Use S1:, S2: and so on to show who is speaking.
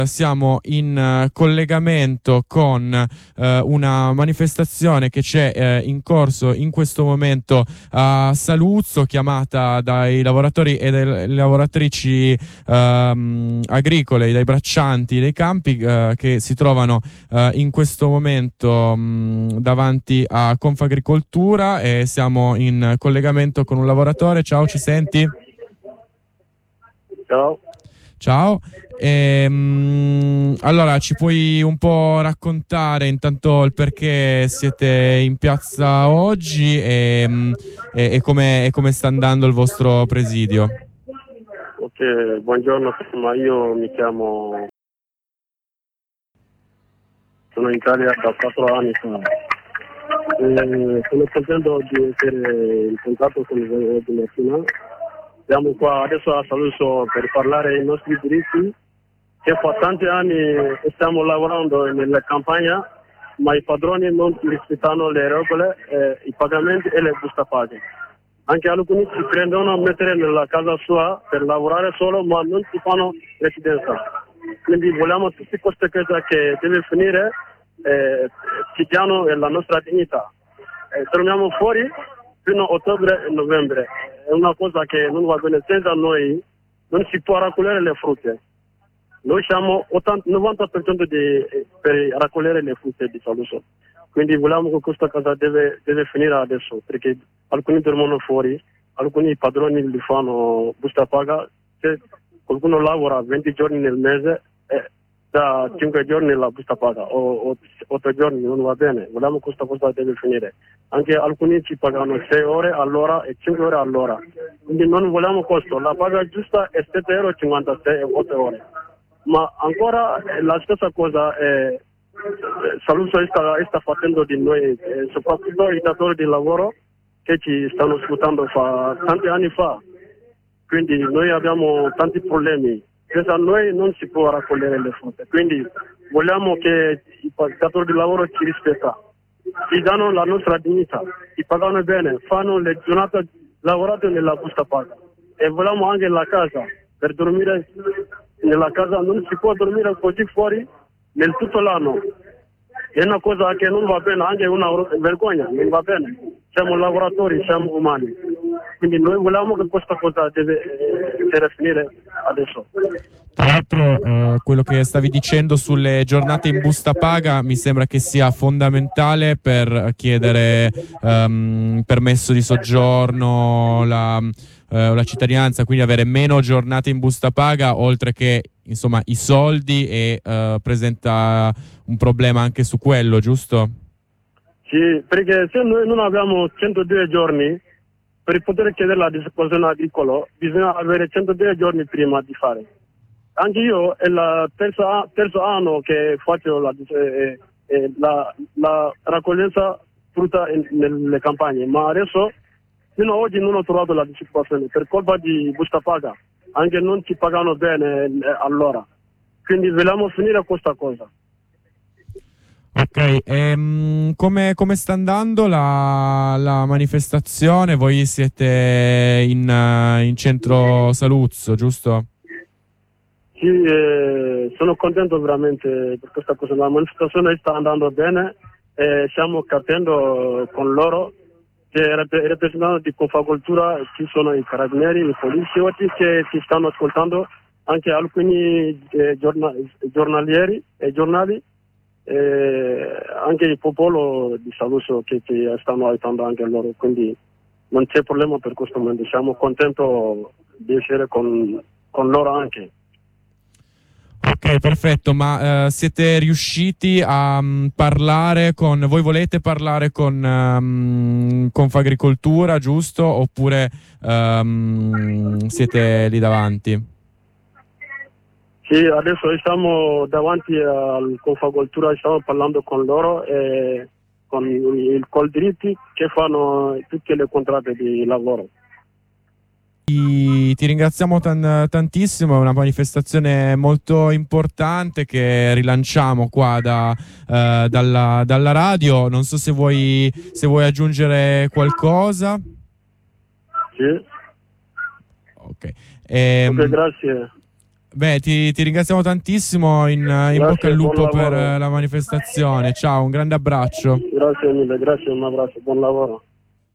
S1: Siamo in collegamento con una manifestazione che c'è in corso in questo momento a Saluzzo, chiamata dai lavoratori e dalle lavoratrici agricole, dai braccianti dei campi che si trovano in questo momento davanti a Confagricoltura, e siamo in collegamento con un lavoratore. Ciao, ci senti?
S2: Ciao.
S1: Ciao. Allora, ci puoi un po' raccontare intanto il perché siete in piazza oggi e come sta andando il vostro presidio?
S2: Ok, buongiorno, ma io mi chiamo... Sono in Italia da 4 anni fa. Sono contento di essere in contatto con il Messina. Siamo qua adesso a Saluzzo per parlare dei nostri diritti, che fa tanti anni stiamo lavorando nella campagna, ma i padroni non rispettano le regole, i pagamenti e le buste paga. Anche alcuni si prendono a mettere nella casa sua per lavorare solo, ma non si fanno residenza. Quindi vogliamo tutte queste cose che deve finire, ci diano la nostra dignità. Torniamo fuori fino a ottobre e novembre. È una cosa che non va bene, senza noi non si può raccogliere le frutta. Noi siamo 90% per raccogliere le frutta di Saluzzo. Quindi vogliamo che questa cosa deve finire adesso, perché alcuni dormono fuori, alcuni padroni li fanno busta paga, se qualcuno lavora 20 giorni nel mese, da 5 giorni la busta paga, o 8 giorni non va bene. Vogliamo che questa cosa deve finire. Anche alcuni ci pagano 6 ore all'ora e 5 ore all'ora. Quindi non vogliamo questo. La paga giusta è 7,56 € e 8 ore. Ma ancora la stessa cosa Saluzzo sta facendo di noi, soprattutto i datori di lavoro che ci stanno sfruttando tanti anni fa. Quindi noi abbiamo tanti problemi. Senza noi non si può raccogliere le frutta. Quindi vogliamo che i datori di lavoro ci rispettano, ci danno la nostra dignità, ci pagano bene, fanno le giornate lavorate nella busta paga. E vogliamo anche la casa, per dormire nella casa non si può dormire così fuori nel tutto l'anno. È una cosa che non va bene, anche una vergogna, non va bene. Siamo lavoratori, siamo umani. Quindi noi vogliamo che questa cosa deve finire adesso.
S1: Tra l'altro quello che stavi dicendo sulle giornate in busta paga mi sembra che sia fondamentale per chiedere permesso di soggiorno, la cittadinanza, quindi avere meno giornate in busta paga, oltre che insomma i soldi, e presenta un problema anche su quello, giusto?
S2: Sì, perché se noi non abbiamo 102 giorni per poter chiedere la disoccupazione agricola, bisogna avere 102 giorni prima di fare. Anche io è il terzo anno che faccio la raccoglienza frutta nelle campagne, ma adesso fino ad oggi non ho trovato la disoccupazione per colpa di busta paga. Anche non ci pagano bene allora. Quindi vogliamo finire questa cosa.
S1: Ok, come sta andando la manifestazione? Voi siete in centro Saluzzo, giusto?
S2: Sì, sono contento veramente per questa cosa. La manifestazione sta andando bene, stiamo capendo con loro che rappresentano di Confagricoltura ci sono i carabinieri, i poliziotti che ci stanno ascoltando, anche alcuni giornalieri e giornali. Anche il popolo di Saluzzo che ci stanno aiutando anche loro, quindi non c'è problema per questo momento. Siamo contenti di essere con loro anche.
S1: Ok, perfetto, ma siete riusciti a parlare con... Voi volete parlare con Confagricoltura, giusto? Oppure siete lì davanti?
S2: Sì, adesso stiamo davanti al Confagricoltura, stiamo parlando con loro e con i Coldiritti che fanno tutte le contratte di lavoro.
S1: Ti ringraziamo tantissimo, è una manifestazione molto importante che rilanciamo qua dalla radio. Non so se vuoi aggiungere qualcosa.
S2: Sì.
S1: Ok,
S2: Ok, grazie.
S1: Beh, ti ringraziamo tantissimo, in bocca al lupo per la manifestazione. Ciao, un grande abbraccio.
S2: Grazie mille, grazie, un abbraccio, buon lavoro.